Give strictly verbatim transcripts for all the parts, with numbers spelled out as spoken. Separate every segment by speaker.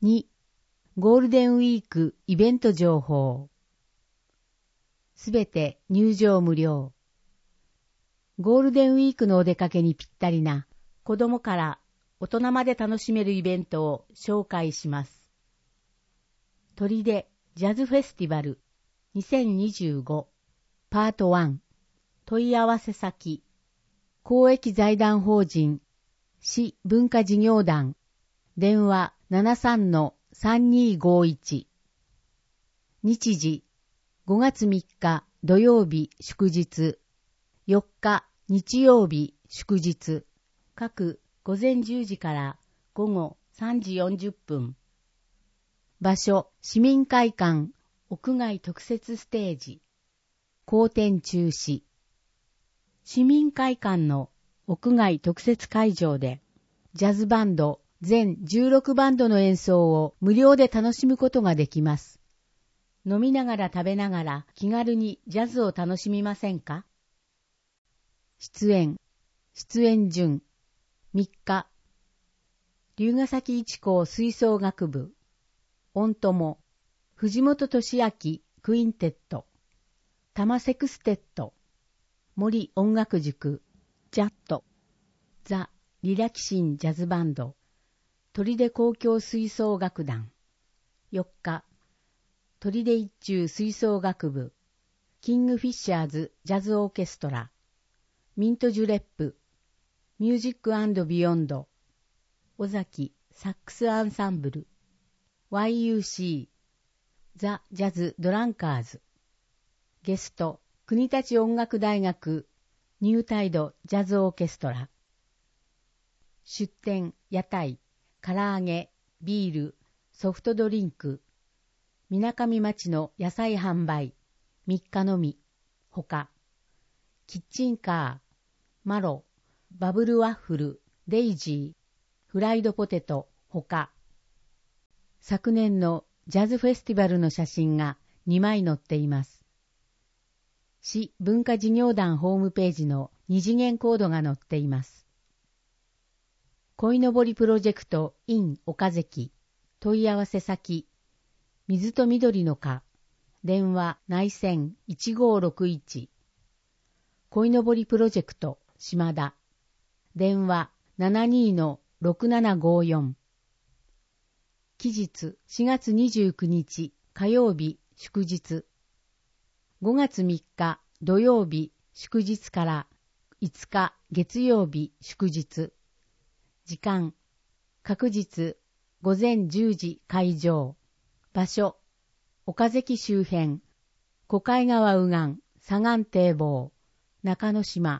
Speaker 1: に、ゴールデンウィークイベント情報。すべて入場無料。ゴールデンウィークのお出かけにぴったりな子供から大人まで楽しめるイベントを紹介します。砦ジャズフェスティバルにせんにじゅうごパートワン問い合わせ先公益財団法人市文化事業団電話 ななさんのさんにーごいち 日時ごがつみっか土曜日祝日よっか日曜日祝日各午前じゅうじから午後さんじよんじゅっぷん場所市民会館屋外特設ステージ公展中止市民会館の屋外特設会場でジャズバンド全じゅうろくバンドの演奏を無料で楽しむことができます。飲みながら食べながら気軽にジャズを楽しみませんか？出演、出演順、みっか、龍ヶ崎一高吹奏楽部、音友、藤本俊明クインテット、多摩セクステット、森音楽塾、ジャット、ザ・リラキシンジャズバンド、砦交響吹奏楽団、よっか、砦一中吹奏楽部、キングフィッシャーズジャズオーケストラ、ミントジュレップ、ミュージック&ビヨンド、尾崎サックスアンサンブル、ワイユーシー、ザ・ジャズ・ドランカーズ、ゲスト、国立音楽大学、ニュータイド・ジャズオーケストラ、出店、屋台、唐揚げ、ビール、ソフトドリンク、みなかみ町の野菜販売、みっかのみ、ほか、キッチンカー、マロ、バブルワッフル、デイジー、フライドポテト、ほか。昨年のジャズフェスティバルの写真がにまい載っています。市文化事業団ホームページの二次元コードが載っています。鯉のぼりプロジェクト in 岡関問い合わせ先水と緑の課電話内線いちごーろくいち鯉のぼりプロジェクト島田電話 ななにーのろくななごーよん 期日しがつにじゅうくにち火曜日祝日ごがつみっか土曜日祝日からいつか月曜日祝日時間、各日、午前じゅうじ会場、場所、岡関周辺、小海川右岸、左岸堤防、中之島。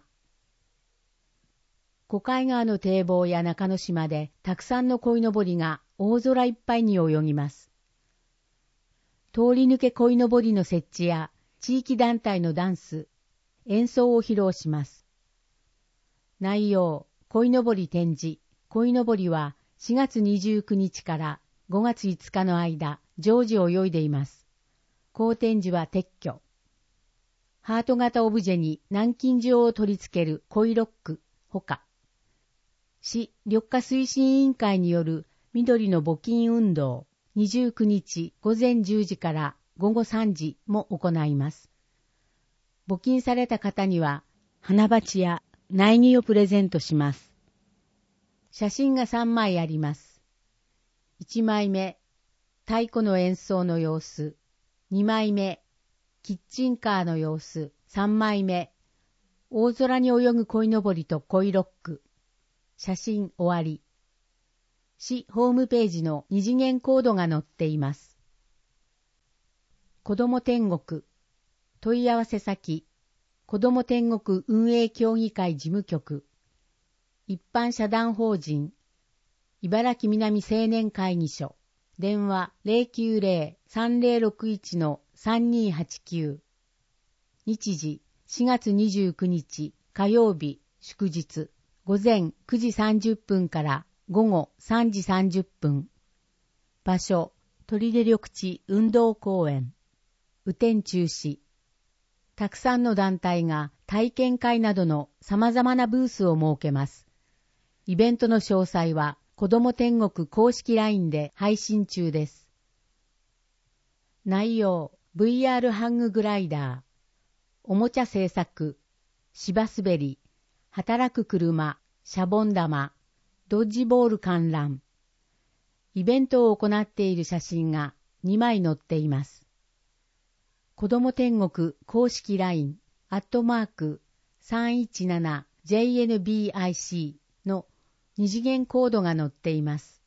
Speaker 1: 小海川の堤防や中之島でたくさんの鯉のぼりが大空いっぱいに泳ぎます。通り抜け鯉のぼりの設置や地域団体のダンス、演奏を披露します。内容、鯉のぼり展示。鯉のぼりはしがつにじゅうくにちからごがついつかの間、常時泳いでいます。後展示は撤去。ハート型オブジェに南京錠を取り付ける鯉ロック、ほか。市緑化推進委員会による緑の募金運動、にじゅうくにち午前じゅうじから午後さんじも行います。募金された方には、花鉢や苗木をプレゼントします。写真がさんまいあります。いちまいめ、太鼓の演奏の様子。にまいめ、キッチンカーの様子。さんまいめ、大空に泳ぐ鯉のぼりと鯉ロック。写真終わり。市ホームページの二次元コードが載っています。子ども天国。問い合わせ先。子ども天国運営協議会事務局。一般社団法人茨城南青年会議所電話 ゼロきゅうゼロ さんゼロろくいち さんにーはちきゅう 日時しがつにじゅうくにち火曜日祝日午前くじさんじゅっぷんから午後さんじさんじゅっぷん場所砦緑地運動公園雨天中止たくさんの団体が体験会などの様々なブースを設けます。イベントの詳細は子供天国公式 ライン で配信中です。内容、ブイアール ハンググライダー、おもちゃ製作、芝滑り、働く車、シャボン玉、ドッジボール観覧。イベントを行っている写真がにまい載っています。子供天国公式 ライン、アットマーク さんいちななジェイエヌビーアイシー の二次元コードが載っています。